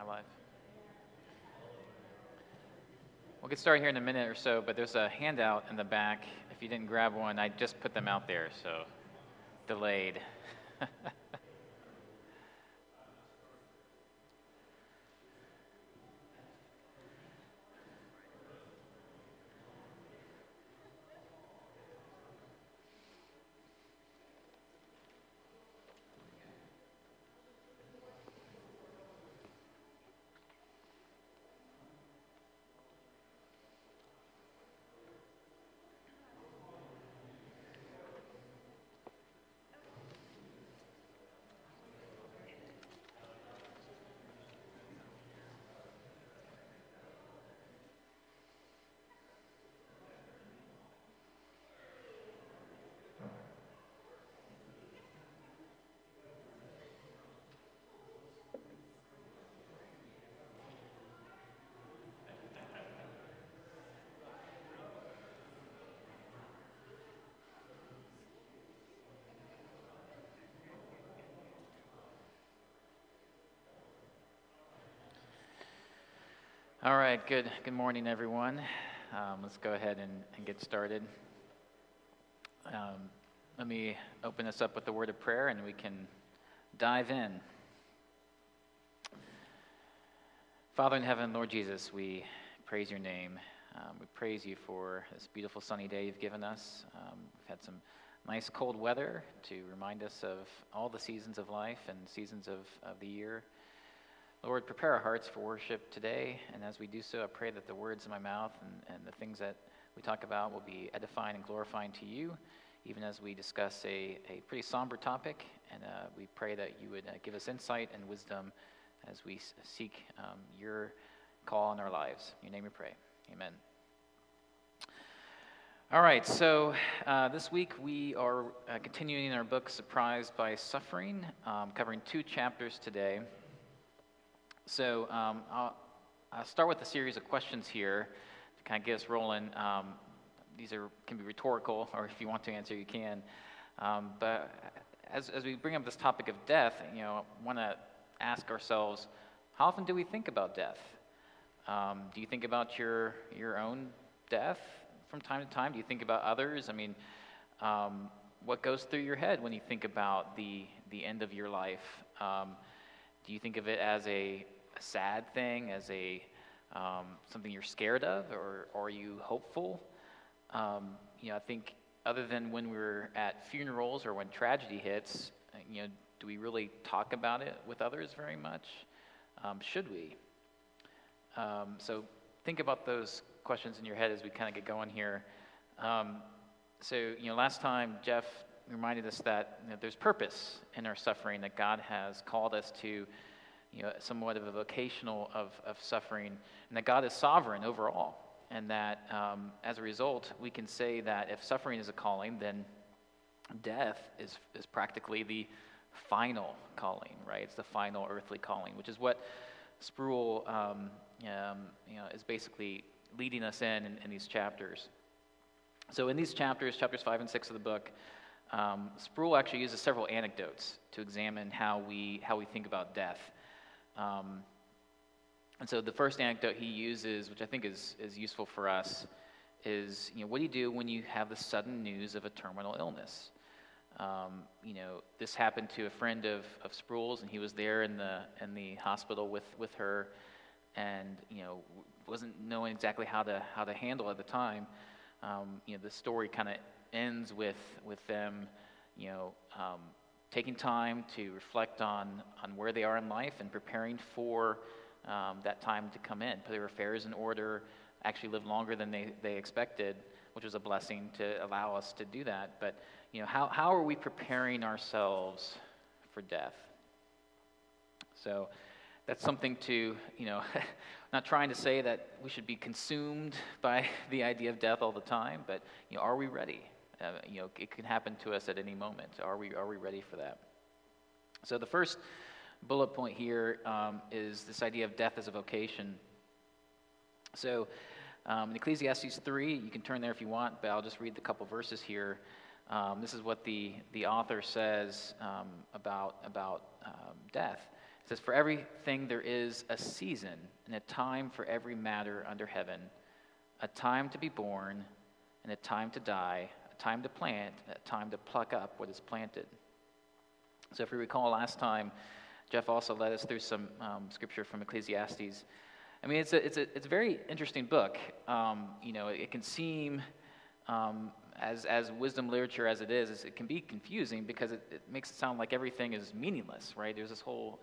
Am I live? We'll get started here in a minute or so, but there's a handout in the back. If you didn't grab one, I just put them out there, so delayed. All right, good morning, everyone. Let's go ahead and get started. Let me open this up with a word of prayer, and we can dive in. Father in heaven, Lord Jesus, we praise your name. We praise you for this beautiful sunny day you've given us. We've had some nice cold weather to remind us of all the seasons of life and seasons of the year. Lord, prepare our hearts for worship today, and as we do so, I pray that the words in my mouth and the things that we talk about will be edifying and glorifying to you, even as we discuss a pretty somber topic, and we pray that you would give us insight and wisdom as we seek your call in our lives. In your name we pray. Amen. All right, so this week we are continuing our book, Surprised by Suffering, covering 2 chapters today. So I'll start with a series of questions here to kind of get us rolling. These can be rhetorical, or if you want to answer, you can. But as we bring up this topic of death, I want to ask ourselves, how often do we think about death? Do you think about your own death from time to time? Do you think about others? I mean, what goes through your head when you think about the end of your life? Do you think of it as a sad thing, as something you're scared of, or are you hopeful? I think other than when we're at funerals or when tragedy hits, do we really talk about it with others very much? Should we? So think about those questions in your head as we kind of get going here. Last time Jeff reminded us that there's purpose in our suffering, that God has called us to somewhat of a vocational of suffering, and that God is sovereign over all, and that as a result, we can say that if suffering is a calling, then death is practically the final calling, right? It's the final earthly calling, which is what Sproul is basically leading us in these chapters. So in these chapters 5 and 6 of the book, Sproul actually uses several anecdotes to examine how we think about death. And so the first anecdote he uses, which I think is useful for us, is what do you do when you have the sudden news of a terminal illness? This happened to a friend of Sproul's, and he was there in the hospital with her, and wasn't knowing exactly how to handle at the time. The story kind of ends with them, taking time to reflect on where they are in life and preparing for that time to come in, put their affairs in order, actually live longer than they expected, which was a blessing to allow us to do that. But how are we preparing ourselves for death? So that's something to, not trying to say that we should be consumed by the idea of death all the time, but are we ready? It can happen to us at any moment. Are we ready for that? So the first bullet point here is this idea of death as a vocation. So in Ecclesiastes 3, you can turn there if you want, but I'll just read the couple verses here. This is what the author says about death. It says, "For everything there is a season and a time for every matter under heaven, a time to be born and a time to die, a time to plant, and a time to pluck up what is planted." So if we recall last time, Jeff also led us through some scripture from Ecclesiastes. I mean, it's a very interesting book. It can seem, as wisdom literature as it is, it can be confusing because it makes it sound like everything is meaningless, right? There's this whole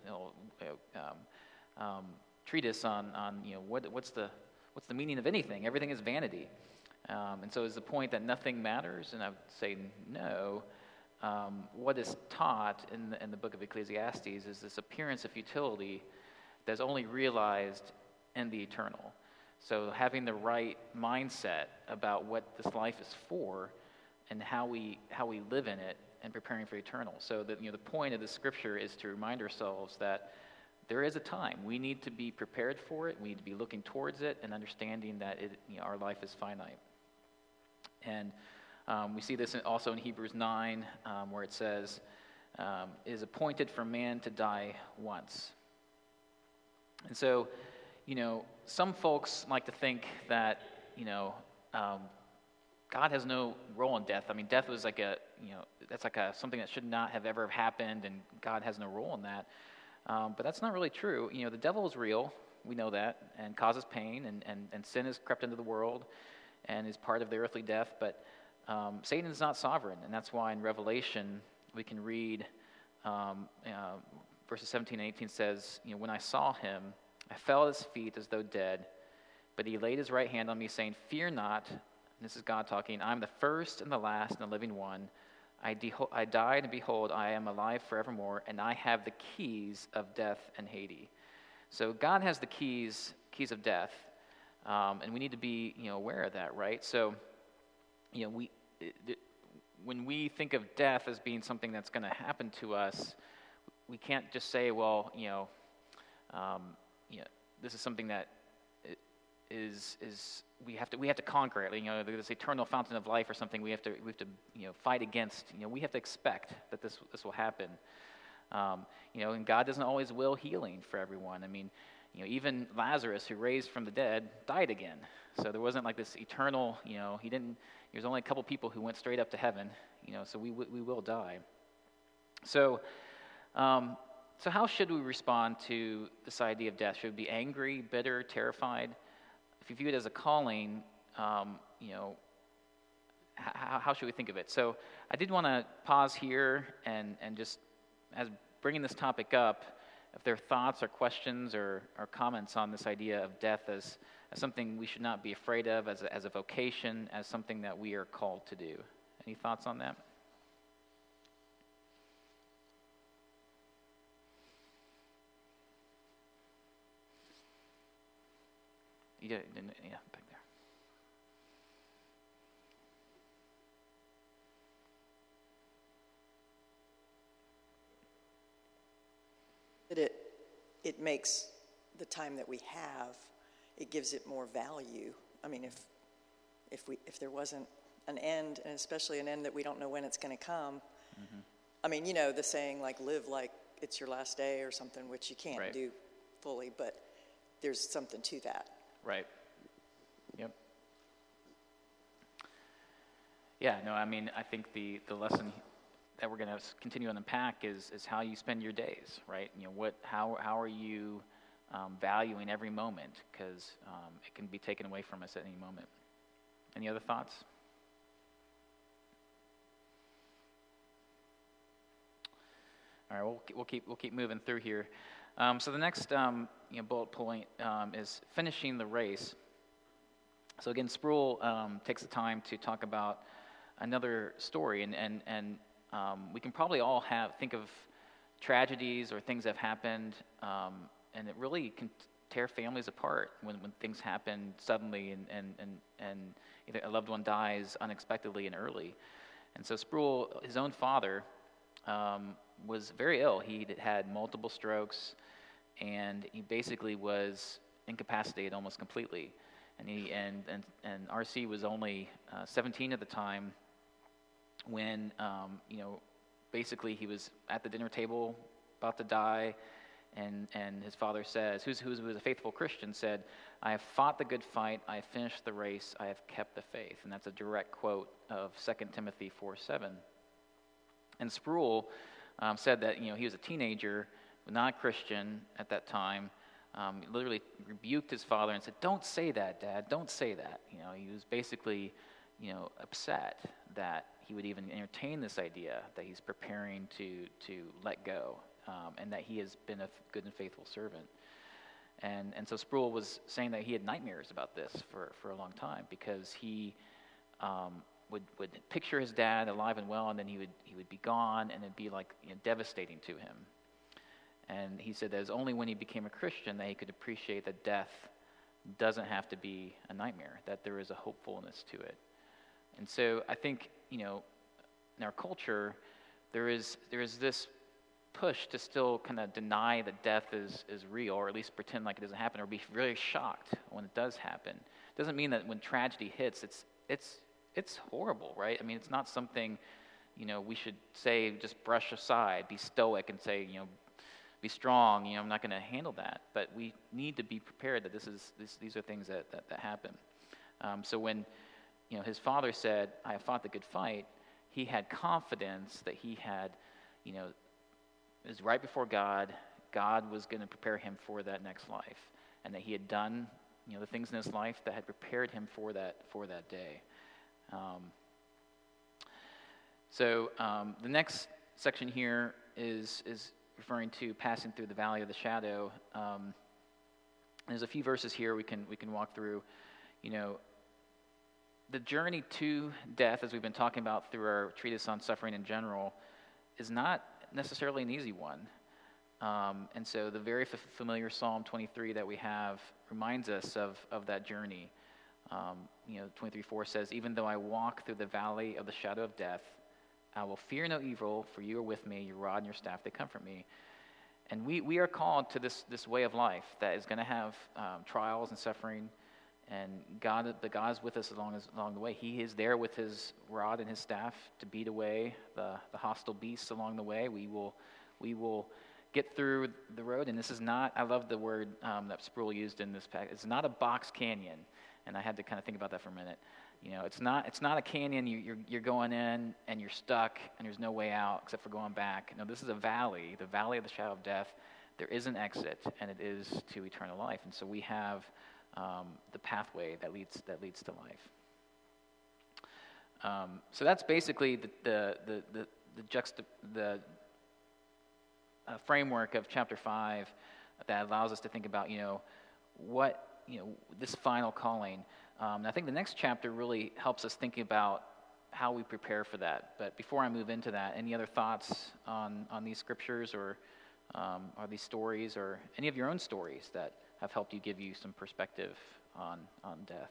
treatise on what's the meaning of anything? Everything is vanity, and so is the point that nothing matters? And I would say no. What is taught in the book of Ecclesiastes is this appearance of futility that's only realized in the eternal. So having the right mindset about what this life is for and how we live in it and preparing for eternal. So that the point of the scripture is to remind ourselves that there is a time. We need to be prepared for it. We need to be looking towards it and understanding that our life is finite. And we see this also in Hebrews 9, where it says, "It is appointed for man to die once." And so, some folks like to think that, God has no role in death. I mean, death was that's something that should not have ever happened, and God has no role in that. But that's not really true. The devil is real. We know that, and causes pain, and sin has crept into the world and is part of the earthly death. But Satan is not sovereign, and that's why in Revelation we can read verses 17 and 18 says, "When I saw him, I fell at his feet as though dead, but he laid his right hand on me, saying, 'Fear not,'" and this is God talking, "'I'm the first and the last and the living one. I died, and behold, I am alive forevermore, and I have the keys of death and Hades." So God has the keys of death, and we need to be aware of that, right? So when we think of death as being something that's going to happen to us, we can't just say, well, this is something that is we have to conquer it. This eternal fountain of life or something. We have to fight against. We have to expect that this will happen. And God doesn't always will healing for everyone. I mean, even Lazarus, who raised from the dead, died again. So there wasn't like this eternal. There's only a couple people who went straight up to heaven. So we will die. So how should we respond to this idea of death? Should we be angry, bitter, terrified? If you view it as a calling, how should we think of it? So I did want to pause here and just, as bringing this topic up, if there are thoughts or questions or comments on this idea of death as something we should not be afraid of, as a vocation, as something that we are called to do. Any thoughts on that? Yeah, back there. It makes the time that we have, it gives it more value. I mean, if there wasn't an end, and especially an end that we don't know when it's going to come, mm-hmm. I mean, the saying like live like it's your last day or something, which you can't do fully, but there's something to that. Right. Yep. Yeah, no, I mean, I think the lesson that we're going to continue to unpack is how you spend your days, right? How are you valuing every moment? Because it can be taken away from us at any moment. Any other thoughts? All right, we'll keep moving through here. So the next bullet point is finishing the race. So again, Sproul takes the time to talk about another story, and we can probably all think of tragedies or things that have happened, and it really can tear families apart when things happen suddenly and either a loved one dies unexpectedly and early. And so Sproul, his own father, was very ill. He had multiple strokes, and he basically was incapacitated almost completely. And R.C. was only 17 at the time when basically he was at the dinner table about to die, And his father says, who was a faithful Christian, said, "I have fought the good fight, I have finished the race, I have kept the faith." And that's a direct quote of 2 Timothy 4:7. And Sproul said that he was a teenager, not a Christian at that time. He literally rebuked his father and said, "Don't say that, Dad. Don't say that." He was basically upset that he would even entertain this idea that he's preparing to let go. And that he has been a good and faithful servant. And so Sproul was saying that he had nightmares about this for a long time, because he would picture his dad alive and well, and then he would be gone, and it'd be like devastating to him. And he said that it was only when he became a Christian that he could appreciate that death doesn't have to be a nightmare, that there is a hopefulness to it. And so I think in our culture there is this push to still kind of deny that death is real, or at least pretend like it doesn't happen, or be really shocked when it does happen. It doesn't mean that when tragedy hits, it's horrible, right? I mean, it's not something we should say just brush aside, be stoic, and say be strong. I'm not going to handle that. But we need to be prepared that these are things that happen. So when his father said, "I have fought the good fight," he had confidence that he had it was right before God. God was going to prepare him for that next life, and that he had done, the things in his life that had prepared him for that day. So the next section here is referring to passing through the valley of the shadow. There's a few verses here we can walk through. The journey to death, as we've been talking about through our treatise on suffering in general, is not necessarily an easy one. And so the very familiar Psalm 23 that we have reminds us of that journey. 23:4 says, "Even though I walk through the valley of the shadow of death, I will fear no evil, for you are with me, your rod and your staff, they comfort me." And we are called to this way of life that is going to have trials and suffering. And God is with us along the way. He is there with his rod and his staff to beat away the hostile beasts along the way. We will get through the road. And this is not, I love the word that Sproul used in this pack. It's not a box canyon. And I had to kind of think about that for a minute. It's not a canyon. You're going in and you're stuck and there's no way out except for going back. No, this is a valley, the valley of the shadow of death. There is an exit, and it is to eternal life. And so we have the pathway that leads to life. So that's basically the framework of chapter 5 that allows us to think about this final calling. I think the next chapter really helps us think about how we prepare for that. But before I move into that, any other thoughts on these scriptures or these stories, or any of your own stories that have helped you give you some perspective on death?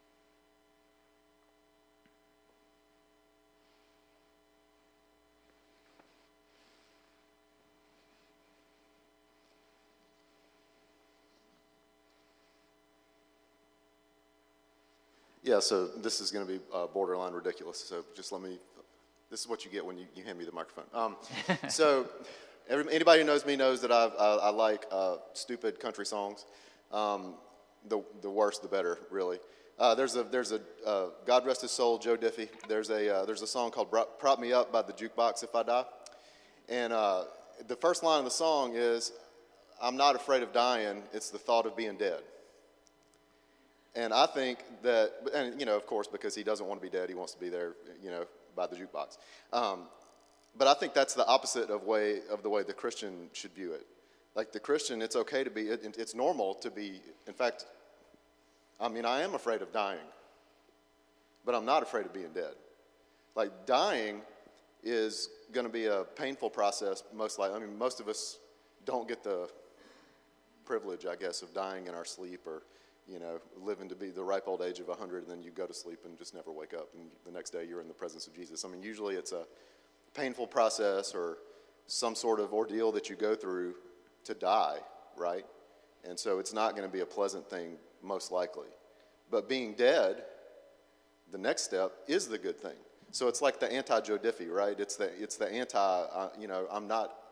Yeah, so this is going to be borderline ridiculous, so just this is what you get when you hand me the microphone. So anybody who knows me knows that I like stupid country songs. The worse, the better, really. There's a God rest his soul, Joe Diffie. There's a song called "Prop Me Up" by the Jukebox If I Die, and the first line of the song is, "I'm not afraid of dying. It's the thought of being dead." And I think that, and of course, because he doesn't want to be dead, he wants to be there, by the jukebox. But I think that's the opposite of the way the Christian should view it. Like the Christian, it's okay to be, it's normal to be, in fact, I am afraid of dying, but I'm not afraid of being dead. Like dying is going to be a painful process, most likely. Most of us don't get the privilege, I guess, of dying in our sleep, or living to be the ripe old age of 100, and then you go to sleep and just never wake up, and the next day you're in the presence of Jesus. Usually it's a painful process or some sort of ordeal that you go through to die, right? And so it's not going to be a pleasant thing, most likely. But being dead, the next step, is the good thing. So it's like the anti-Joe Diffie, right? It's the anti, I'm not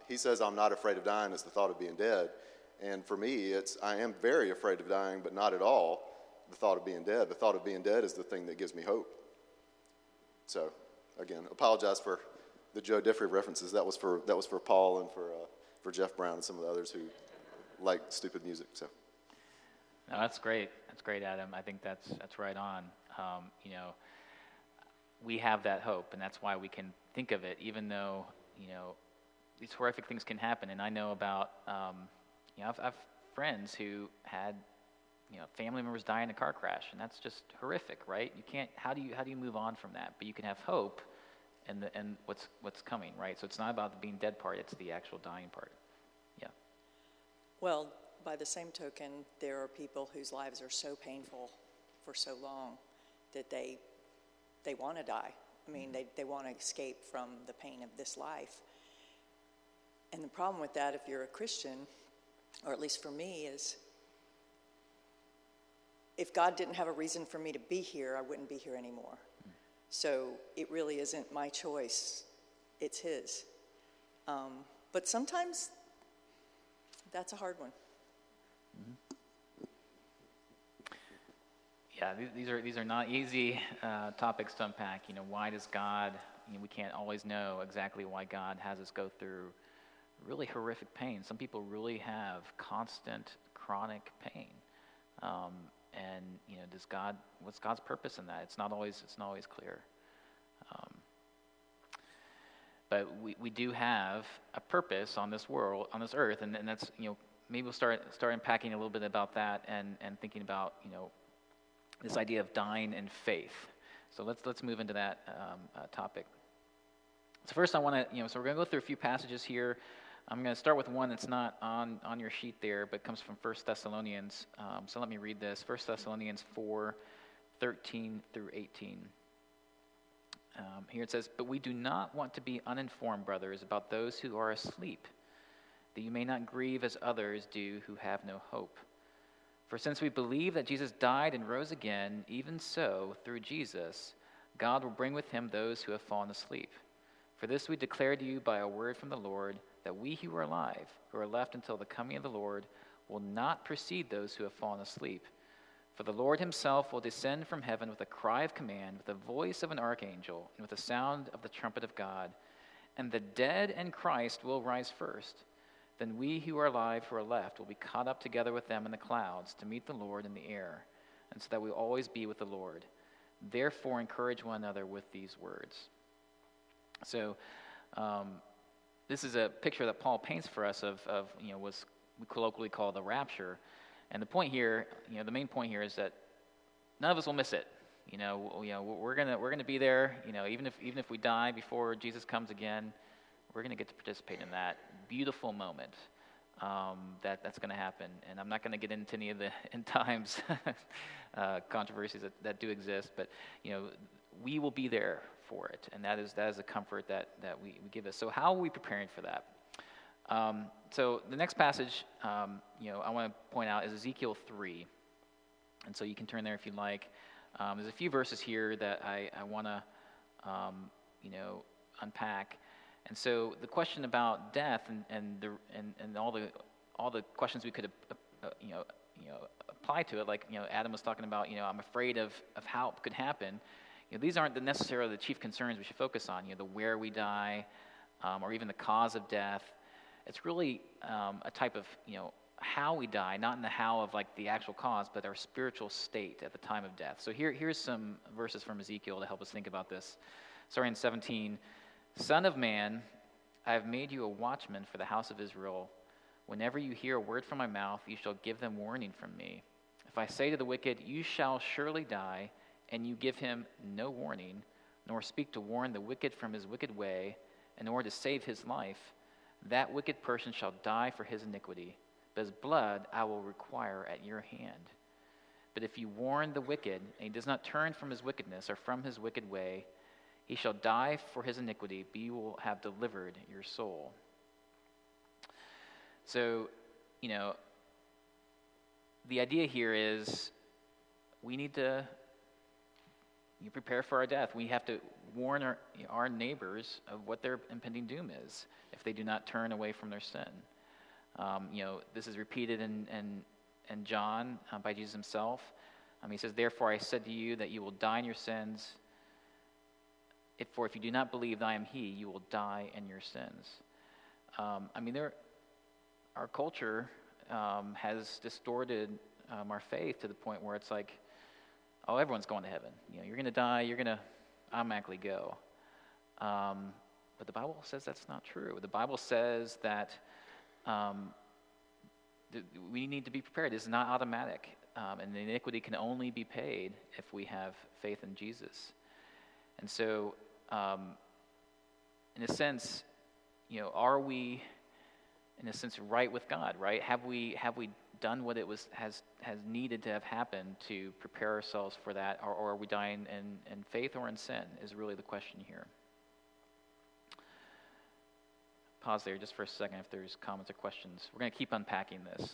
he says, I'm not afraid of dying, is the thought of being dead. And for me, I am very afraid of dying, but not at all the thought of being dead. The thought of being dead is the thing that gives me hope. So, again, apologize for the Joe Diffie references. That was for Paul and for Jeff Brown and some of the others who like stupid music. So, no, that's great. That's great, Adam. I think that's right on. We have that hope, and that's why we can think of it, even though these horrific things can happen. And I know about I've friends who had family members die in a car crash, and that's just horrific, right? You can't. How do you move on from that? But you can have hope, and what's coming, right? So it's not about the being dead part; it's the actual dying part. Yeah. Well, by the same token, there are people whose lives are so painful for so long that they want to die. I mean, they want to escape from the pain of this life. And the problem with that, if you're a Christian, or at least for me, is if God didn't have a reason for me to be here, I wouldn't be here anymore. So it really isn't my choice, it's His. But sometimes that's a hard one. Yeah, these are not easy topics to unpack. Why does God? We can't always know exactly why God has us go through really horrific pain. Some people really have constant, chronic pain. And what's God's purpose in that? It's not always clear. But we do have a purpose on this world, on this earth, and that's maybe we'll start unpacking a little bit about that and thinking about this idea of dying in faith. So let's move into that topic. So first I want to so we're going to go through a few passages here. I'm going to start with one that's not on your sheet there, but comes from 1 Thessalonians. So let me read this. 1 Thessalonians 4:13 through 18. Here it says, "But we do not want to be uninformed, brothers, about those who are asleep, that you may not grieve as others do who have no hope. For since we believe that Jesus died and rose again, even so, through Jesus, God will bring with him those who have fallen asleep. For this we declare to you by a word from the Lord, that we who are alive, who are left until the coming of the Lord, will not precede those who have fallen asleep. For the Lord himself will descend from heaven with a cry of command, with the voice of an archangel, and with the sound of the trumpet of God. And the dead in Christ will rise first. Then we who are alive, who are left, will be caught up together with them in the clouds to meet the Lord in the air, and so that we will always be with the Lord. Therefore encourage one another with these words." So this is a picture that Paul paints for us of what we colloquially call the rapture. And the point here, the main point here is that none of us will miss it. We're gonna be there. Even if we die before Jesus comes again, we're gonna get to participate in that beautiful moment. That's gonna happen. And I'm not gonna get into any of the end times controversies that do exist, but we will be there for it, and that is a comfort that we give us. So how are we preparing for that? So the next passage, I want to point out is Ezekiel 3, and so you can turn there if you'd like. There's a few verses here that I want to, unpack, and so the question about death and all the questions we could apply to it, like Adam was talking about, I'm afraid of how it could happen. These aren't necessarily the chief concerns we should focus on. The where we die, or even the cause of death. It's really a type of how we die, not in the how of like the actual cause, but our spiritual state at the time of death. So here's some verses from Ezekiel to help us think about this. Starting in 17, "Son of man, I have made you a watchman for the house of Israel. Whenever you hear a word from my mouth, you shall give them warning from me. If I say to the wicked, you shall surely die, and you give him no warning, nor speak to warn the wicked from his wicked way, in order to save his life, that wicked person shall die for his iniquity, but his blood I will require at your hand. But if you warn the wicked, and he does not turn from his wickedness or from his wicked way, he shall die for his iniquity, but you will have delivered your soul." So, the idea here is we need to you prepare for our death. We have to warn our neighbors of what their impending doom is if they do not turn away from their sin. This is repeated in John by Jesus himself. He says, "Therefore I said to you that you will die in your sins. For if you do not believe that I am He, you will die in your sins." Our culture has distorted our faith to the point where it's like, oh, everyone's going to heaven. You're going to die. You're going to automatically go. But the Bible says that's not true. The Bible says that we need to be prepared. It's not automatic. And the iniquity can only be paid if we have faith in Jesus. And so, in a sense, are we, in a sense, right with God? Right? Have we done what has needed to have happened to prepare ourselves for that, or are we dying in faith or in sin? Is really the question here. Pause there just for a second if there's comments or questions. We're going to keep unpacking this.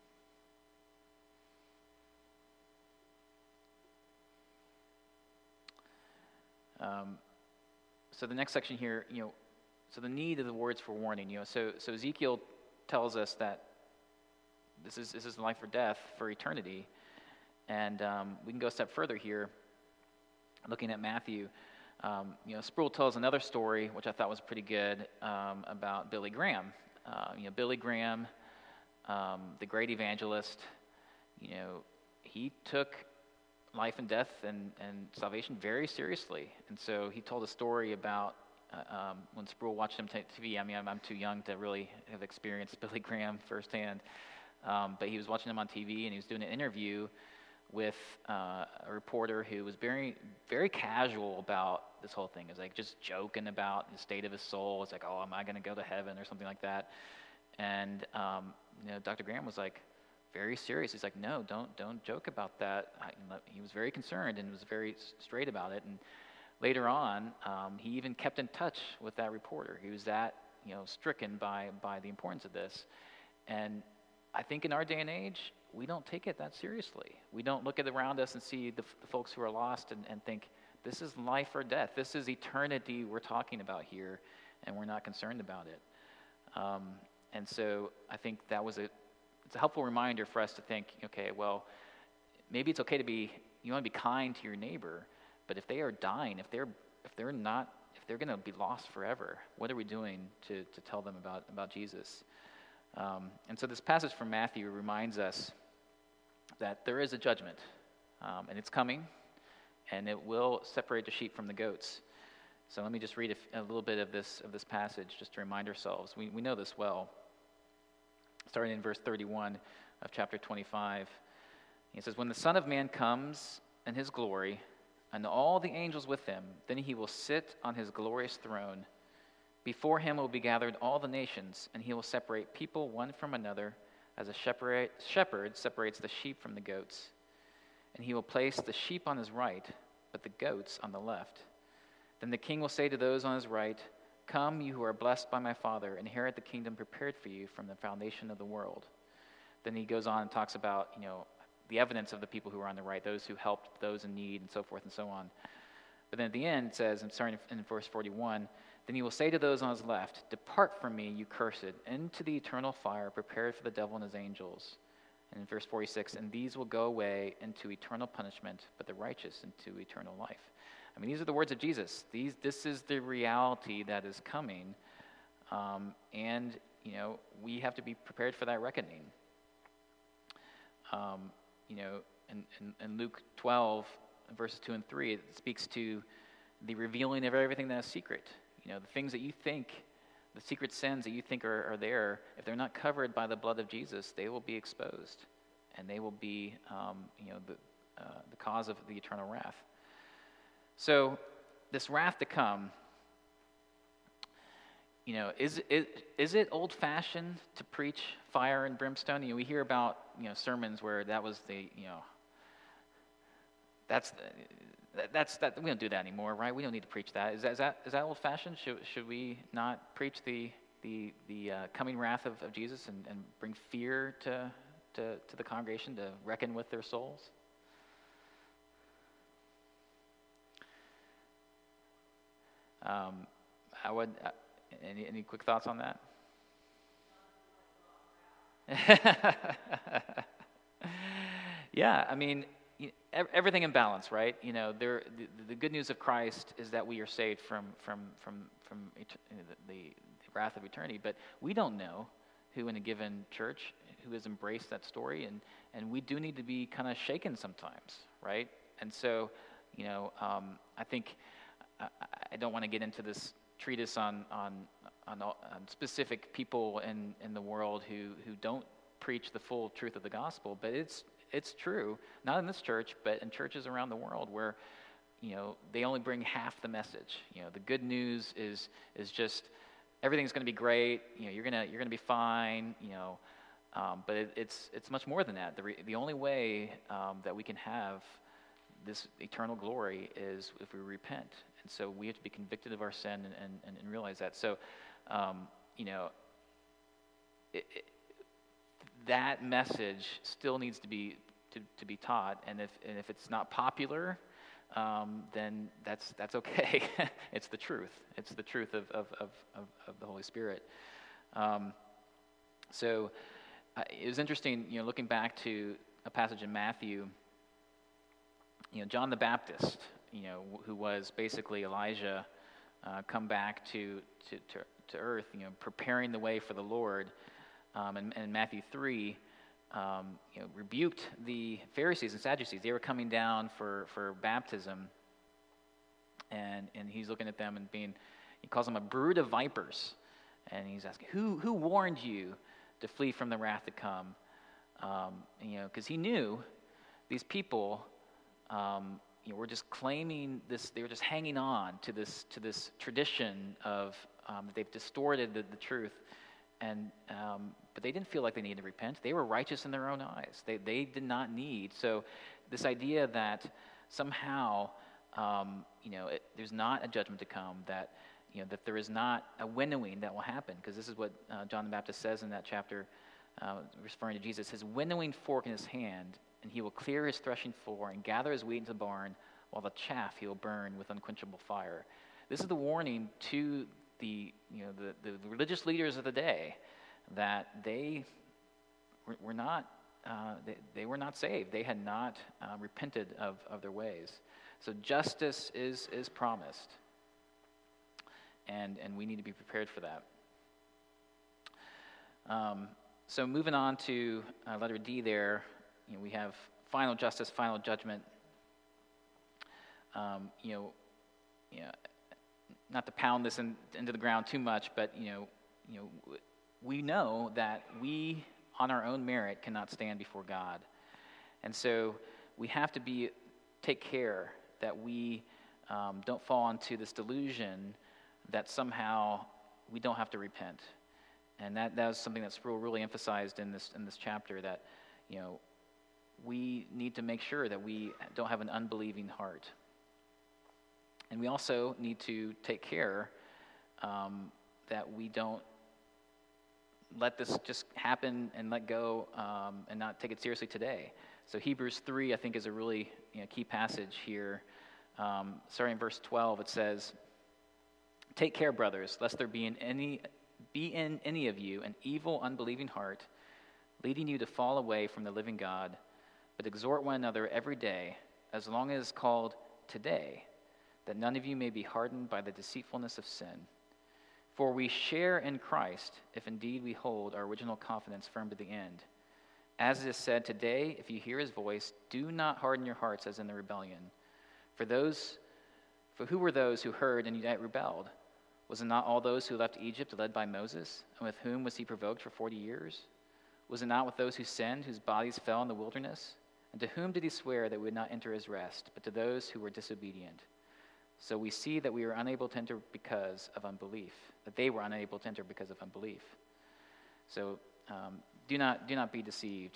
So the next section here, so the need of the words for warning, so Ezekiel tells us that this is life or death for eternity, and we can go a step further here, looking at Matthew. Sproul tells another story, which I thought was pretty good, about Billy Graham. Billy Graham, the great evangelist, he took life and death and salvation very seriously. And so he told a story about when Sproul watched him on TV. I'm too young to really have experienced Billy Graham firsthand. But he was watching him on TV, and he was doing an interview with a reporter who was very, very casual about this whole thing. It was like just joking about the state of his soul. It's like, oh, am I going to go to heaven or something like that? And Dr. Graham was like very serious. He's like, no, don't joke about that. He was very concerned and was very straight about it. And later on, he even kept in touch with that reporter. He was that stricken by the importance of this. And I think in our day and age, we don't take it that seriously. We don't look around us and see the folks who are lost and think, this is life or death. This is eternity we're talking about here, and we're not concerned about it. And so I think it's a helpful reminder for us to think, okay, well, maybe it's okay you want to be kind to your neighbor, but if they are dying, if they're going to be lost forever, what are we doing to tell them about Jesus? And so this passage from Matthew reminds us that there is a judgment, and it's coming, and it will separate the sheep from the goats. So let me just read a little bit of this passage just to remind ourselves. We know this well. Starting in verse 31 of chapter 25, he says, "When the Son of Man comes in his glory, and all the angels with him, then he will sit on his glorious throne. Before him will be gathered all the nations, and he will separate people one from another, as a shepherd separates the sheep from the goats. And he will place the sheep on his right, but the goats on the left. Then the king will say to those on his right, 'Come, you who are blessed by my Father, inherit the kingdom prepared for you from the foundation of the world.'" Then he goes on and talks about, the evidence of the people who are on the right, those who helped those in need, and so forth and so on. But then at the end it says, I'm starting in verse 41, "Then he will say to those on his left, 'Depart from me, you cursed, into the eternal fire prepared for the devil and his angels.' And in verse 46, 'And these will go away into eternal punishment, but the righteous into eternal life.'" These are the words of Jesus. This is the reality that is coming, and we have to be prepared for that reckoning. In Luke 12, verses 2 and 3, it speaks to the revealing of everything that is secret. The things that you think, the secret sins that you think are there, if they're not covered by the blood of Jesus, they will be exposed, and they will be, the cause of the eternal wrath. So, this wrath to come, is it old-fashioned to preach fire and brimstone? We hear about sermons where that was the that we don't do that anymore, right? We don't need to preach that. Is that old-fashioned? Should we not preach the coming wrath of Jesus and bring fear to the congregation to reckon with their souls? I would. Any quick thoughts on that? Yeah, I mean, everything in balance, right? You know, the good news of Christ is that we are saved from the wrath of eternity. But we don't know who in a given church who has embraced that story, and we do need to be kind of shaken sometimes, right? And so, you know, I think I don't want to get into this treatise on specific people in the world who don't preach the full truth of the gospel, but it's true, not in this church, but in churches around the world where, you know, they only bring half the message. You know, the good news is just everything's going to be great. You know, you're gonna be fine. You know, but it's much more than that. The only way that we can have this eternal glory is if we repent, and so we have to be convicted of our sin and realize that. So, you know, that message still needs to be taught, and if it's not popular, then that's okay. It's the truth. It's the truth of the Holy Spirit. So it was interesting, you know, looking back to a passage in Matthew. You know, John the Baptist, you know, who was basically Elijah, come back to earth, you know, preparing the way for the Lord. And in Matthew 3, you know, rebuked the Pharisees and Sadducees. They were coming down for baptism, and he's looking at them and he calls them a brood of vipers, and he's asking, who warned you to flee from the wrath to come? You know, because he knew these people, you know, were just claiming this. They were just hanging on to this tradition of that they've distorted the truth. And but they didn't feel like they needed to repent. They were righteous in their own eyes. They did not need. So this idea that somehow, you know, there's not a judgment to come, that, you know, that there is not a winnowing that will happen, because this is what John the Baptist says in that chapter, referring to Jesus, his winnowing fork in his hand, and he will clear his threshing floor and gather his wheat into the barn, while the chaff he will burn with unquenchable fire. This is the warning to the religious leaders of the day, that they were not they were not saved. They had not repented of their ways. So justice is promised, and we need to be prepared for that. So moving on to letter D there, you know, we have final justice, final judgment. You know, not to pound this into the ground too much, but you know, we know that we, on our own merit, cannot stand before God, and so we have to take care that we don't fall into this delusion that somehow we don't have to repent, and that was something that Sproul really emphasized in this chapter, that, you know, we need to make sure that we don't have an unbelieving heart. And we also need to take care that we don't let this just happen and let go and not take it seriously today. So Hebrews 3, I think, is a really, you know, key passage here. Starting in verse 12, it says, "Take care, brothers, lest there be in any of you an evil, unbelieving heart, leading you to fall away from the living God. But exhort one another every day, as long as it is called today, that none of you may be hardened by the deceitfulness of sin. For we share in Christ, if indeed we hold our original confidence firm to the end. As it is said, today, if you hear his voice, do not harden your hearts as in the rebellion. For who were those who heard and yet rebelled? Was it not all those who left Egypt led by Moses? And with whom was he provoked for 40 years? Was it not with those who sinned, whose bodies fell in the wilderness? And to whom did he swear that we would not enter his rest, but to those who were disobedient? So we see that we were unable to enter because of unbelief, that they were unable to enter because of unbelief. So do not be deceived.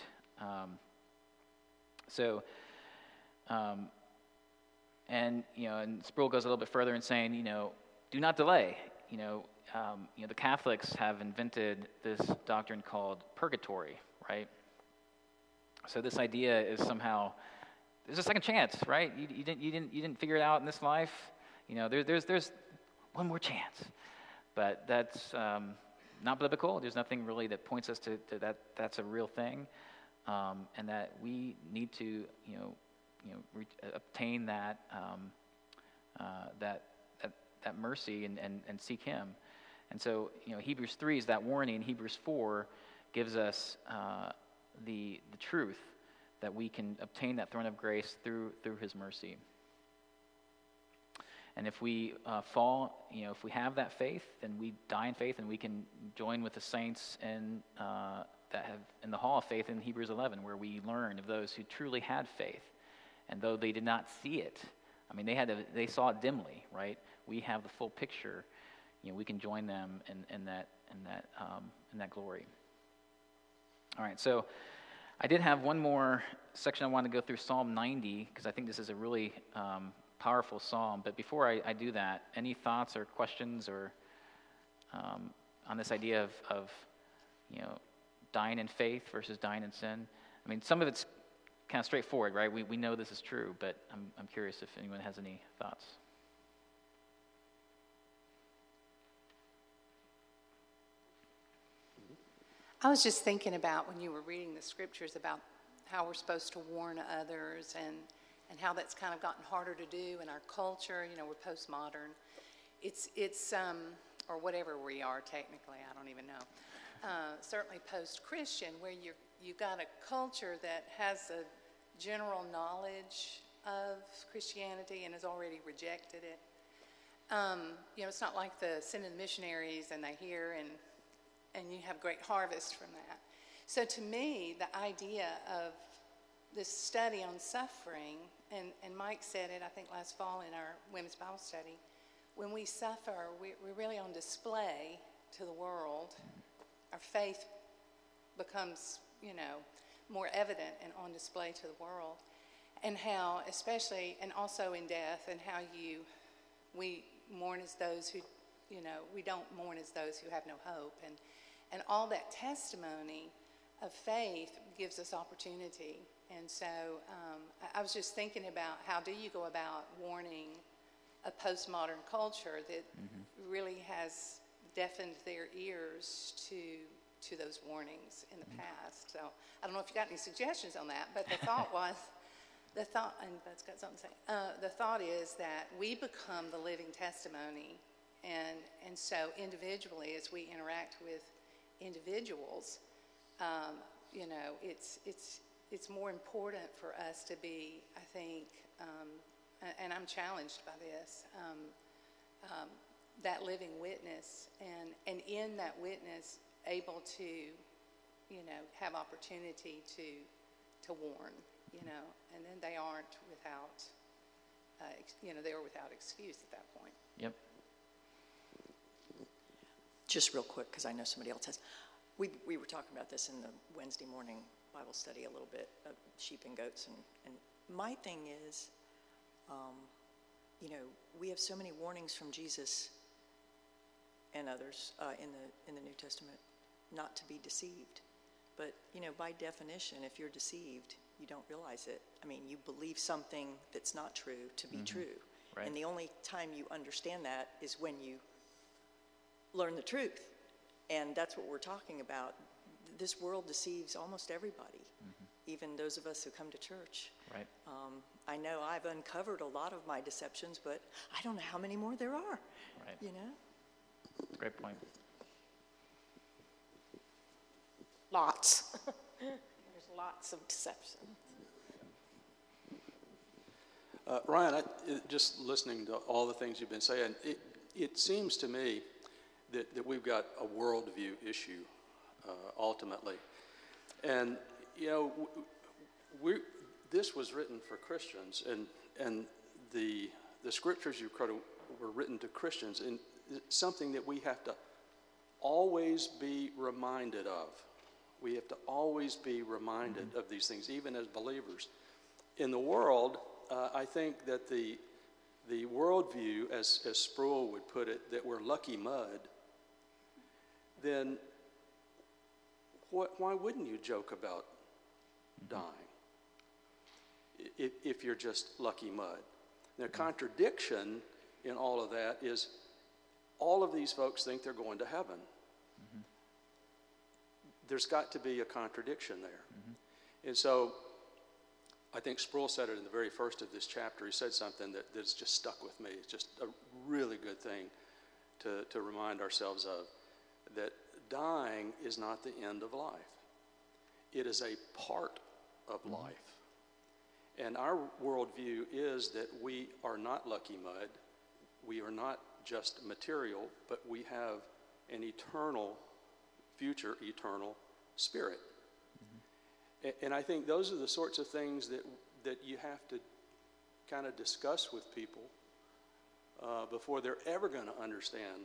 And Sproul goes a little bit further in saying, do not delay. The Catholics have invented this doctrine called purgatory, right? So this idea is somehow there's a second chance, right? You didn't figure it out in this life. There's one more chance. But that's not biblical. There's nothing really that points us to that. That's a real thing, and that we need to, obtain that that mercy and seek Him. And so, Hebrews 3 is that warning. Hebrews 4 gives us the truth that we can obtain that throne of grace through His mercy. And if we fall, if we have that faith, then we die in faith, and we can join with the saints that have in the hall of faith in Hebrews 11, where we learn of those who truly had faith, and though they did not see it, I mean, they saw it dimly, right? We have the full picture. We can join them in that glory. All right, so I did have one more section I wanted to go through, Psalm 90, because I think this is a really powerful psalm. But before I do that, any thoughts or questions or on this idea of dying in faith versus dying in sin? I mean, some of it's kind of straightforward, right? We know this is true, but I'm curious if anyone has any thoughts. I was just thinking about when you were reading the scriptures about how we're supposed to warn others and how that's kind of gotten harder to do in our culture. We're postmodern. It's or whatever we are technically, I don't even know. Certainly post-Christian, where you've got a culture that has a general knowledge of Christianity and has already rejected it. It's not like the sending missionaries and they hear and you have great harvest from that. So to me, the idea of this study on suffering, and Mike said it, I think, last fall in our women's Bible study, when we suffer, we're really on display to the world. Our faith becomes, more evident and on display to the world. And how, especially, and also in death, and how we mourn as those who, we don't mourn as those who have no hope. And all that testimony of faith gives us opportunity. And so I was just thinking about how do you go about warning a postmodern culture that really has deafened their ears to those warnings in the past. So I don't know if you got any suggestions on that, but the thought was, and Bud's got something to say. The thought is that we become the living testimony, and so individually, as we interact with individuals, it's more important for us to be, I think, and I'm challenged by this, that living witness, and in that witness, able to, have opportunity to warn, and then they aren't without, they're without excuse at that point. Yep. Just real quick, because I know somebody else has. We were talking about this in the Wednesday morning Bible study a little bit, of sheep and goats, and my thing is, we have so many warnings from Jesus and others in the New Testament not to be deceived. But by definition, if you're deceived, you don't realize it. I mean, you believe something that's not true to be true, right. And the only time you understand that is when you learn the truth, and that's what we're talking about. This world deceives almost everybody, even those of us who come to church. Right. I know I've uncovered a lot of my deceptions, but I don't know how many more there are. Right. Great point. Lots. There's lots of deception. Ryan, just listening to all the things you've been saying, it seems to me that we've got a worldview issue ultimately. And, this was written for Christians, and the scriptures you quoted were written to Christians, and it's something that we have to always be reminded of. We have to always be reminded of these things, even as believers. In the world, I think that the worldview, as Sproul would put it, that we're lucky mud, then why wouldn't you joke about dying if you're just lucky mud? The contradiction in all of that is all of these folks think they're going to heaven. There's got to be a contradiction there. And so I think Sproul said it in the very first of this chapter. He said something that's just stuck with me. It's just a really good thing to remind ourselves of, that dying is not the end of life. It is a part of life. And our worldview is that we are not lucky mud. We are not just material, but we have an eternal future, eternal spirit. And I think those are the sorts of things that you have to kind of discuss with people before they're ever going to understand,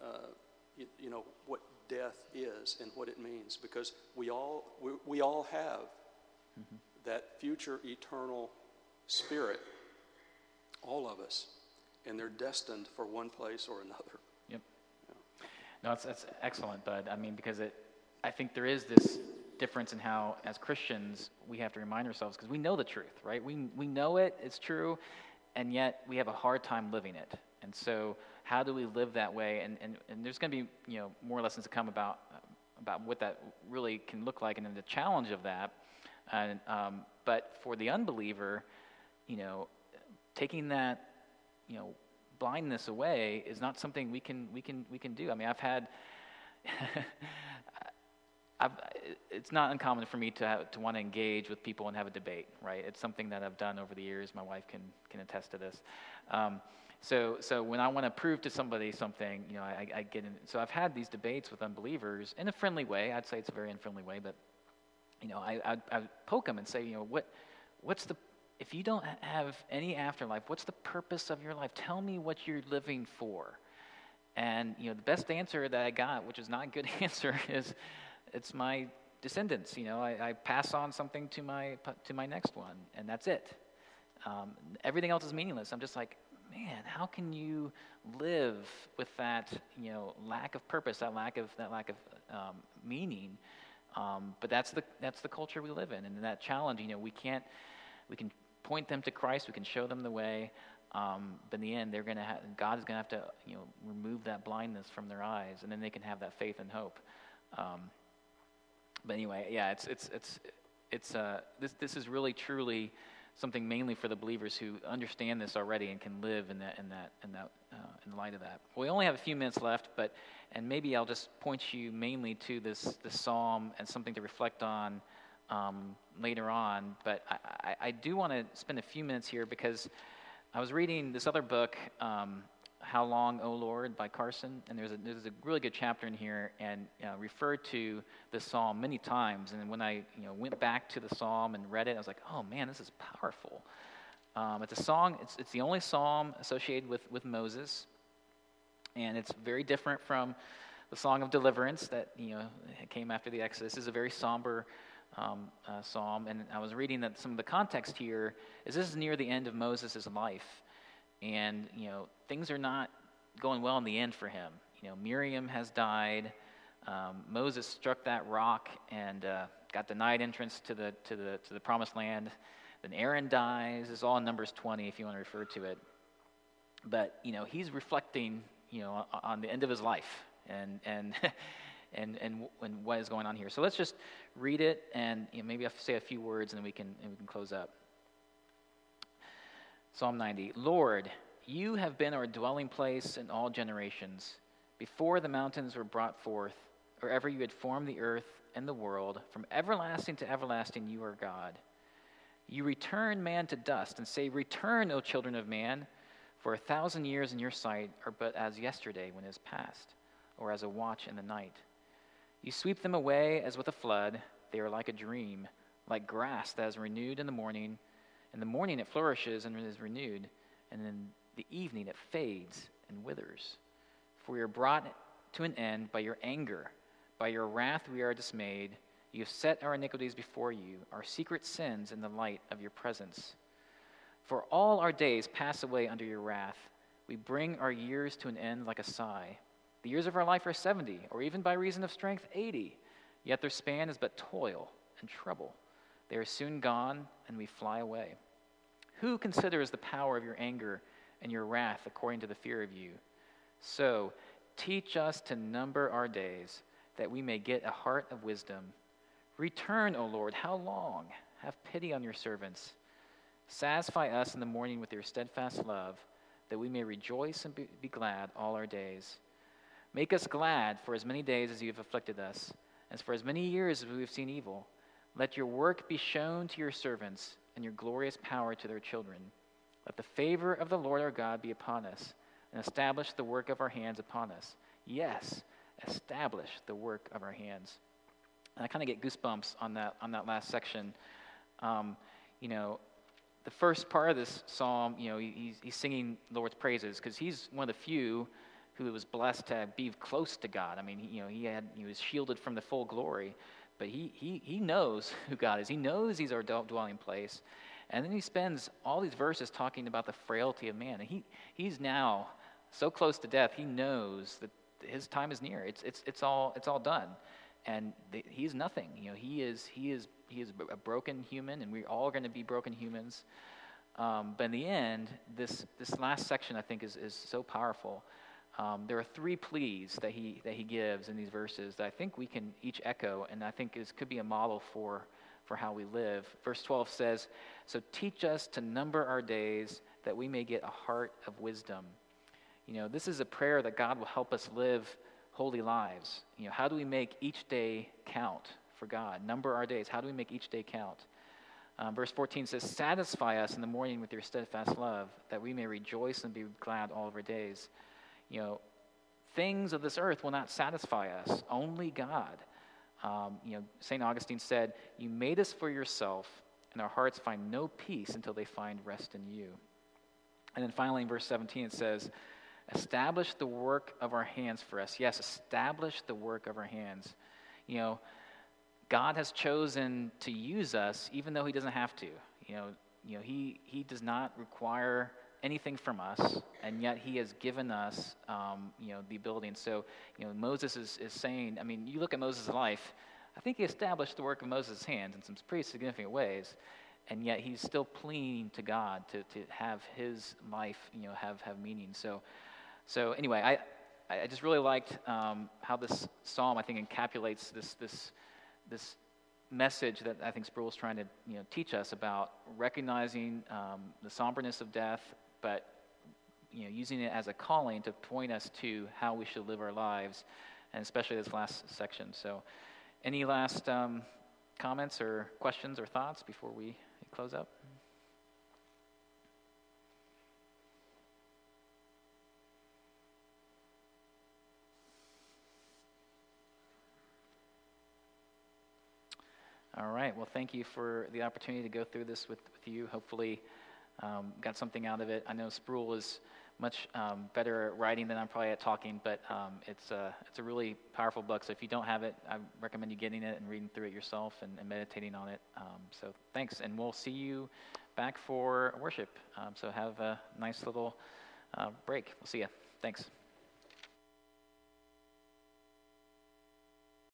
what death is and what it means. Because we all have that future eternal spirit, all of us, and they're destined for one place or another. Yep. No, that's excellent, Bud. I mean, because I think there is this difference in how, as Christians, we have to remind ourselves, because we know the truth, right? We know it, it's true, and yet we have a hard time living it. And so how do we live that way? And there's going to be, more lessons to come about what that really can look like and then the challenge of that. And but for the unbeliever, taking that, blindness away is not something we can do. I mean, I've had it's not uncommon for me to want to engage with people and have a debate, right? It's something that I've done over the years. My wife can attest to this. So when I want to prove to somebody something, I get in. So I've had these debates with unbelievers in a friendly way. I'd say it's a very unfriendly way, but I poke them and say, what's the, if you don't have any afterlife, what's the purpose of your life? Tell me what you're living for. And the best answer that I got, which is not a good answer, is it's my descendants. I pass on something to my next one, and that's it. Everything else is meaningless. I'm just like, man, how can you live with that lack of purpose, that lack of meaning? But that's the culture we live in, and that challenge. We can point them to Christ, we can show them the way, but in the end, God is gonna have to remove that blindness from their eyes, and then they can have that faith and hope. But anyway, yeah, this is really truly something mainly for the believers who understand this already and can live in the light of that. We only have a few minutes left, and maybe I'll just point you mainly to this psalm and something to reflect on later on. But I do want to spend a few minutes here because I was reading this other book, How Long, O Lord, by Carson, and there's a really good chapter in here and referred to the psalm many times. And when I went back to the psalm and read it, I was like, oh man, this is powerful. It's a song. It's the only psalm associated with Moses, and it's very different from the Song of Deliverance that came after the Exodus. This is a very somber psalm, and I was reading that some of the context here is this is near the end of Moses' life. And, things are not going well in the end for him. Miriam has died. Moses struck that rock and got denied entrance to the promised land. Then Aaron dies. It's all in Numbers 20 if you want to refer to it. But, he's reflecting, on the end of his life and what is going on here. So let's just read it and maybe I'll say a few words and then we can close up. Psalm 90, Lord, you have been our dwelling place in all generations. Before the mountains were brought forth, or ever you had formed the earth and the world, from everlasting to everlasting you are God. You return man to dust and say, return, O children of man, for 1,000 years in your sight are but as yesterday when it is past, or as a watch in the night. You sweep them away as with a flood. They are like a dream, like grass that is renewed in the morning. In the morning it flourishes and is renewed, and in the evening it fades and withers. For we are brought to an end by your anger. By your wrath we are dismayed. You have set our iniquities before you, our secret sins in the light of your presence. For all our days pass away under your wrath. We bring our years to an end like a sigh. The years of our life are 70, or even by reason of strength 80. Yet their span is but toil and trouble. They are soon gone, and we fly away. Who considers the power of your anger and your wrath according to the fear of you? So teach us to number our days, that we may get a heart of wisdom. Return, O Lord, how long? Have pity on your servants. Satisfy us in the morning with your steadfast love, that we may rejoice and be glad all our days. Make us glad for as many days as you have afflicted us, as for as many years as we have seen evil. Let your work be shown to your servants, and your glorious power to their children. Let the favor of the Lord our God be upon us, and establish the work of our hands upon us. Yes, establish the work of our hands. And I kind of get goosebumps on that last section. The first part of this psalm, he's singing the Lord's praises because he's one of the few who was blessed to be close to God. I mean, he was shielded from the full glory, but he knows who God is. He knows he's our dwelling place. And then he spends all these verses talking about the frailty of man. And he's now so close to death, he knows that his time is near. It's all done. And he's nothing. He is a broken human, and we're all going to be broken humans. But in the end, this last section I think is so powerful. There are 3 pleas that he gives in these verses that I think we can each echo, and I think could be a model for how we live. Verse 12 says, "So teach us to number our days, that we may get a heart of wisdom." This is a prayer that God will help us live holy lives. How do we make each day count for God? Number our days. How do we make each day count? Verse 14 says, "Satisfy us in the morning with your steadfast love, that we may rejoice and be glad all of our days." Things of this earth will not satisfy us. Only God. St. Augustine said, "You made us for yourself, and our hearts find no peace until they find rest in you." And then finally in verse 17 it says, "Establish the work of our hands for us." Yes, establish the work of our hands. God has chosen to use us even though he doesn't have to. He does not require anything from us, and yet he has given us the ability. And so Moses is saying, you look at Moses' life, I think he established the work of Moses' hands in some pretty significant ways, and yet he's still pleading to God to have his life have meaning. So anyway, I just really liked how this psalm I think encapsulates this message that I think Sproul's trying to teach us about recognizing the somberness of death, but using it as a calling to point us to how we should live our lives, and especially this last section. So, any last comments or questions or thoughts before we close up? All right. Well, thank you for the opportunity to go through this with you. Hopefully, got something out of it. I know Sproul is much better at writing than I'm probably at talking, but it's a really powerful book. So if you don't have it, I recommend you getting it and reading through it yourself and meditating on it. So thanks, and we'll see you back for worship. So have a nice little break. We'll see you. Thanks.